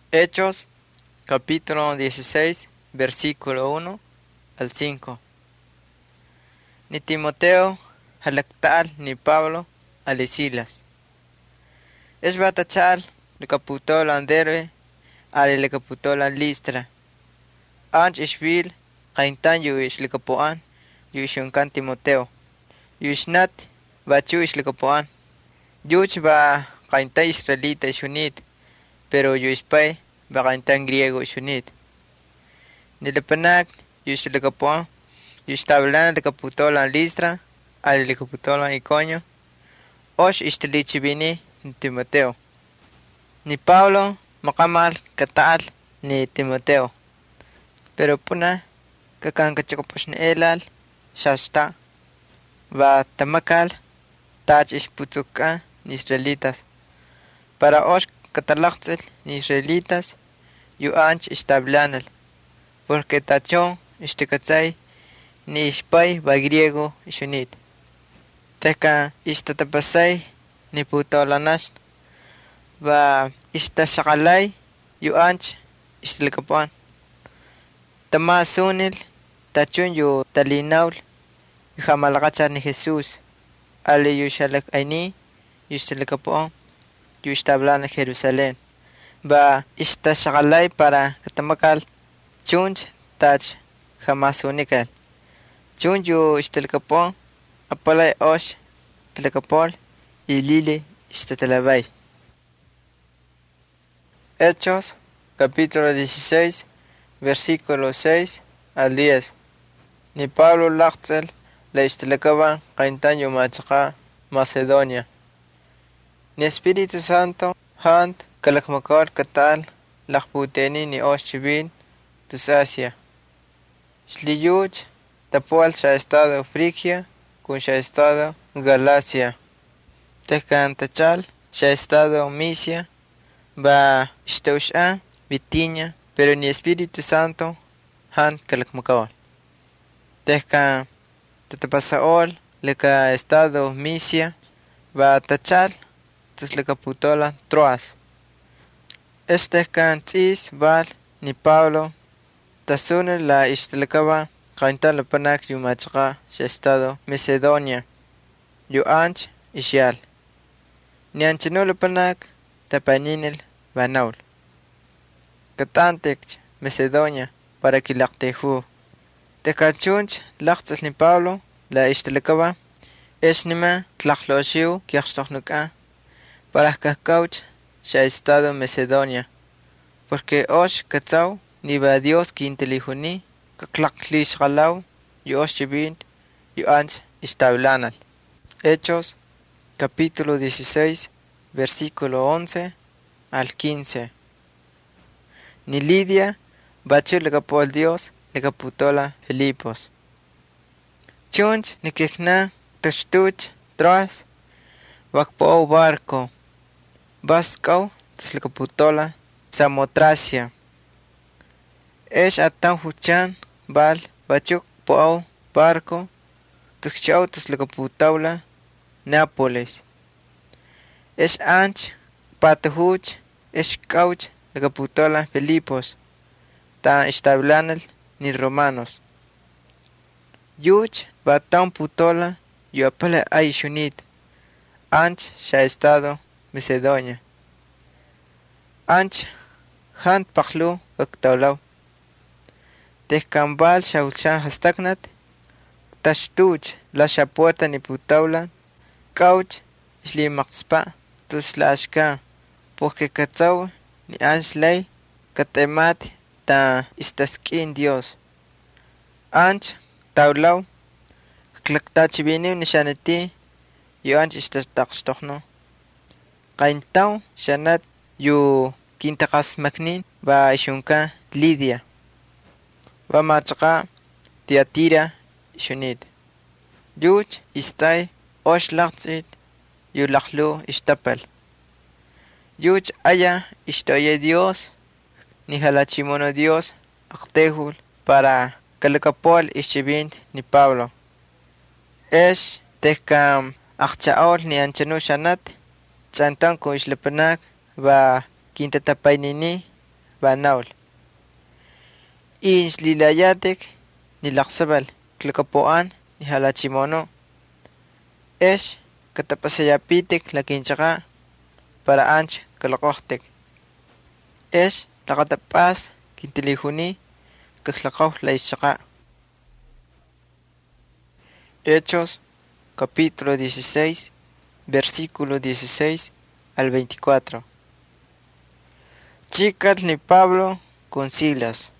Hechos, capítulo 16, versículo 1 al 5. Ni Timoteo, halaktal, ni Pablo, alisilas. Es batachal, le caputola andere, ale le caputola listra. Anch ishvil, kaintan yuish le capuan, yuishunkan Timoteo. Yuishnat, bachu ish le capuan. Yuch ba kainta israelita ishunit, pero yuispay ba kaintan griego ishunit. Nilepanak, yuish le capuan, yuishtablan le caputola listra, ale le caputola iconio. Osh ishtalichibini ni Timoteo. Ni Pablo makamal katal ni Timoteo. Pero puna kakankachakoposh ni elal shashta va tamakal tach ishputuka ni israelitas. Para osh katalakzel ni israelitas yu anch ishtablanal. Porque tacho ishtikatzay ni ishpay va griego ishunit. Teka ishtatapasay ni putolanash va ishtashakalay yu anch ishtlikapuan. Tamasunil tachun yu talinaul yu hamalakachar ni Jesús. Ali yu shalak aini yu ishtlikapuan yu ishtablan en Jerusalén. Va ishtashakalay para katamakal chunch tach hamasunikal. Chun yu ishtlikapuan apalay osh tlikapol y lili ishtatalabay. Hechos, capítulo 16, versículo 6 al 10. Ni Pablo lachtzel la ishtlikaban kaintan yumachaka Macedonia. Ni Espíritu Santo hant kalakmakol katal lakputeni ni osh chibin tus Asia. Shliyuch tapual sha estado Frigia kun sha estado Galacia. Tekan tachal sha estado Misia va ishtausha Bitinia, pero ni Espíritu Santo han kalakmakawal. Tekan tatapasaol leka estado Misia va tachal tus leka putola Troas. Tekan tzis val ni Pablo tasune la ishtalakaba kaintan lapanak yumachaka sha estado Macedonia. Yu anch ishyal. Ni anchino lapanak tapaninil banaul. Katantek Macedonia para kilaktehu. Tekachunch laktzal ni Pablo la ishtalakaba eshnima tlakloshiu kiaxtohnuka para kakauch sha estado Macedonia. Porque osh katzau ni va Dios kintelihuni kaklaklish yu osh chibint yu anch ishtablanal. Hechos, capítulo 16, versículo 11 al 15. Ni Lidia bachu legapol Dios legaputola Filipos. Chunch ni kikna tashtuch Troas wakpo barco. Baskau legaputola Samotracia. Esh atan huchan bal bachuk po barco tukchau tus legaputaula Nápoles. Es anch patahuch es cauch legaputola Filipos ta establanal ni romanos. Yuch batan putola yu apala aishunit anch sha estado Macedonia. Anch han paklu oktaulau. Tehkambal shaulchan hastaknat tashtuch la shapuerta ni putaula cauch ishli maxpa tus lashka porque katzau ni anslay katemat ta istaskin Dios. Anch taulau klaktachibini nishanati yu anch istatakstochno. Kaintau shanat yu kintakas maknin va ishunka Lidia. Va machaka Tiatira ishunit. Yuch istay osh laktzit yu laklu ishtapal. Yuch aya ishtoye Dios ni halachimono Dios aktehul para kalakapol ishchibint ni Pablo. Esh tehkam akchaol ni anchanu shanat chantan ko ishlapanak va kintatapay nini banaul. Inch lilayatek nilaqsabal tlakapoan ni halachimono. Esh katapasayapitek lakinchaqa para anch kalaqohtek. Esh laqatapas kintilijuni kaklaqaw laishaqa. Hechos capítulo 16 versículo 16 al 24. Chicas ni Pablo con Silas.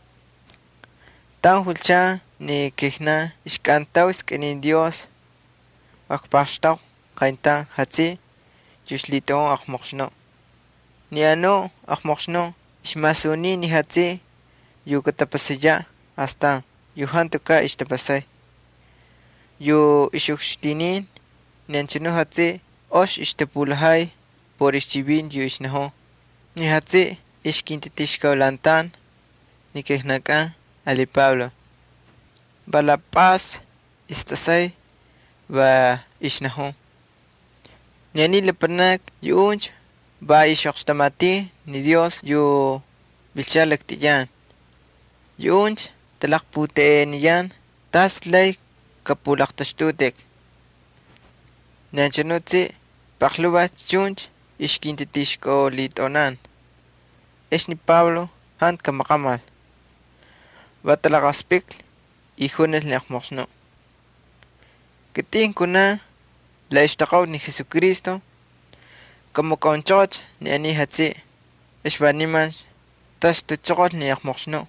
Tan hulcha ni kihna ishkantaw iskanin Dios akpashtaw kaintan hatsi yushlito akmoxno. Ni ano akmoxno ishmasuni ni hatsi yukatapasaya hasta yuhantuka ishtapasay. Yu ishukshtinin nanchino hatsi osh ishtapulahay por ishchibin yu ishnaho. Ni hatsi ishkintitishkaulantan ni kehnakan ali Pablo. Bala paz istasay va ishnaho. Ni ani lepanak yunch va ishokshtamati ni Dios yu bilchalaktiyan. Yunch talakputeeniyan taslay kapulaqtashtutek. Nanchanutsi pakluwach chunch ishkintitishko litonan. Eshni Pablo han kamakamal. Batalakaspikl ihunel ni akmoxno. Kitin kuna la ishtakaw ni Jesucristo como konchoch ni ani hatsi eshbaniman tash tuchokol ni akmoxno.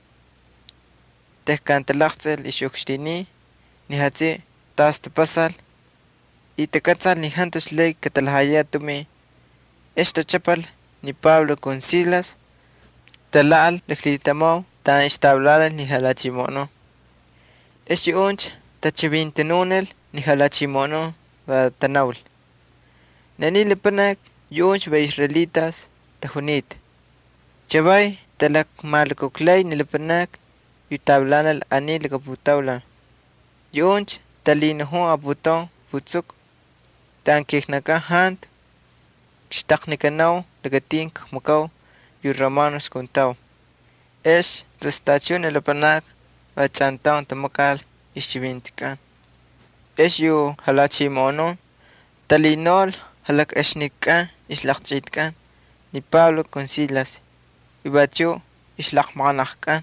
Tehkantalaqtsel ishukstini ni hatsi tas tupasal y tekatzal ni hantos ley katalhayatumi esta chapal ni Pablo con Silas talal leklitamo tan establalal ni halachimono. Eshi unch tachibintenunel ni halachimono va tanaul. Nani lepanak yunch va israelitas tahunit. Chabay talak malkoklay ni lepanak yutablanal ani lekaputaulan. Yunch talinoho abuto futsuk tan kihnaka hant kshtaknikanaw lagatin kakmakaw yu romanos kuntaw. Es testacion elapanak vachantaw tamakal ishchibintikan. Es yu halachimono talinol halak eshnikan islaqchitkan ni Pablo con Silas ibachu islaqmaqanaqkan.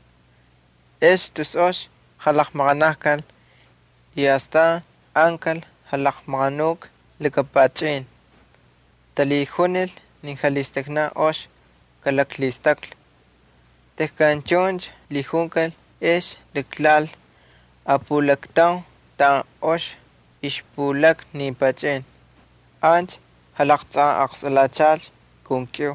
Es tus osh halaqmaqanaqkal y hasta ankal halaqmaqanuk lekapachin. Talijunel nin halistakna osh kalaklistakl. Tehkanchonch lijunkal es leklal apulaktaw tan osh ishpulak ni pachin. Anch halaqtsa aqsalachal kunkyo.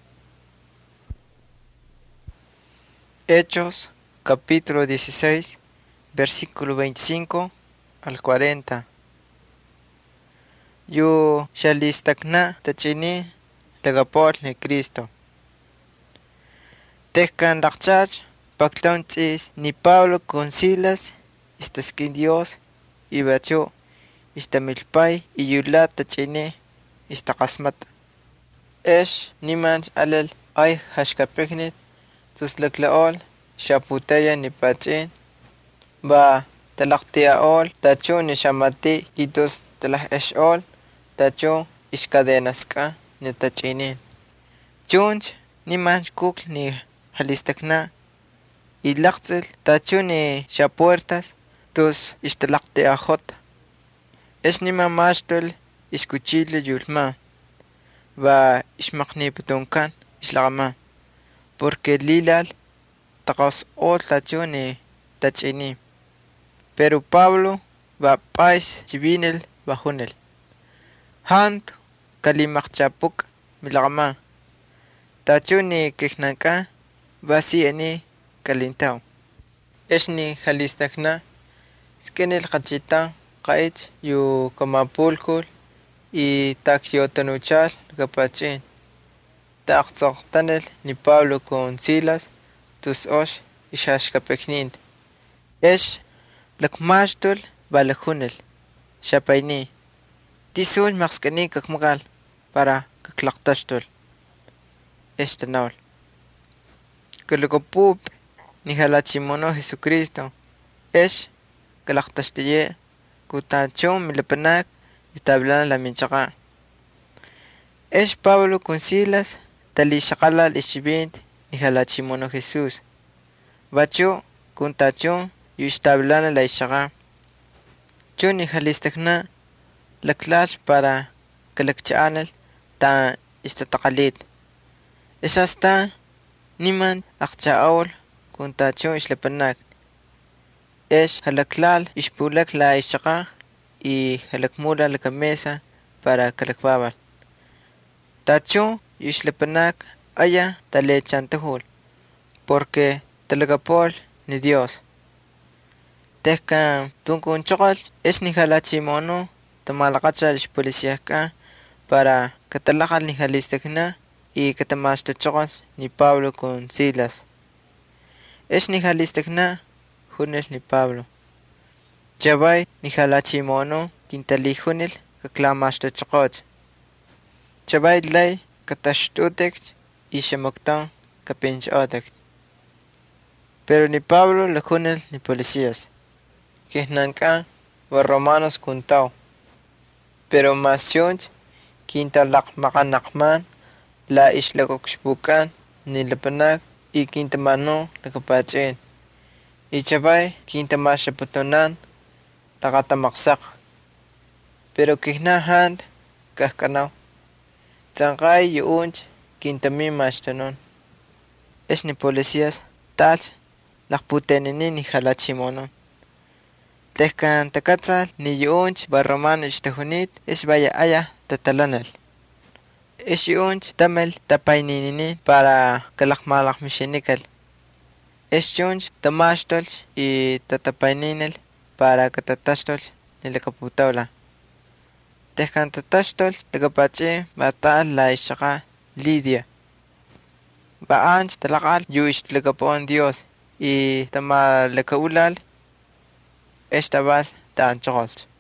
Hechos capítulo 16 versículo 25 al 40. Yu shalistakna tachini tagapol ni Cristo. Tehkan laqchach paktonchis ni Pablo con Silas istaskin Dios y bacho istamilpay y yulat tachini istaqasmat. Esh nimans alel ay hashkapeknit tuslaklaol shaputaya ni pachin ba talaqtiaol tacho ni shamati itos talah eshol tacho iskadenaska ni tachinin. Chunch ni manch kukl ni halistakna ilaqtzel tacho ni shapuertas tus istalaqtiajot. Es ni mamashtul iskuchile yulma va ishmaqniputunkan islaqama porque lilal taqas ol tacho ni tachini. Pero Pablo va pais chibinel bajunel. Hant kalimaqchapuk milaqama. Tacho ni kihnaka vasi ani kalintaw. Eshni halistakna skenel qachita qaich yu kamapulkul y takyotanuchal kapachin. Taqtsoqtanel ni Pablo con Silas tus osh ishashkapeknint. Esh lakmashtul balajunel shapayni. Tisul maqskani kakmakal para kaklaqtashtul. Esh tanawl. Kulukopup ni halachimono Jesucristo. Esh kalaktastiye kutachon milepanak itablan la minchaqa. Esh Pablo con Silas talishaqala ishibint ni halachimono Jesús. Bacho kuntachon yushtablan la ishaqa. Chon ni halistakna laklal para kalakchaanal ta istataqalit. Esasta niman aqchaol kuntachon ishlapanak. Esh halaklal ishpulak la ishaqa y halakmula la mesa para kalakbabal. Tacho ishlapanak aya talechantajul porque talagapol ni Dios. Tehka tunkun chokal es ni halachimono tamalaqachal policíaca para katalaqal ni halistakna y katamashtochokal ni Pablo con Silas. Es ni halistakna junel ni Pablo. Chabay ni halachimono kintali junel kaklamashtochokot. Chabay lay katashtutek y shemoktan kapinchotek. Pero ni Pablo le junel ni policías. Que nanka wa romanos kuntao. Pero masyonch kintalaq maqanaqman la ishlakokshpukan ni lapanak y kintamano lakapachin. Y chabay kintamashaputonan laqatamaqsaq. Pero kihna hand kahkanao. Tsanqay yuunch kintami mashtanon. Es ni policías tal laqputenini ni halachimonon. Tehkan takatzal ni yuunch barromano ishtahunit es vaya aya tatalanal. Es yuunch tamel tapayninini para kalakmalakmishinikal. Es yuunch tamashtolch y tatapayninal para katatastolch ni lakaputawla. Tehkan tatashtolch lakapache batal la ishaqa Lidia. Baanch talaqal yuish lakapon Dios y tama lakaulal estaban tan cholt.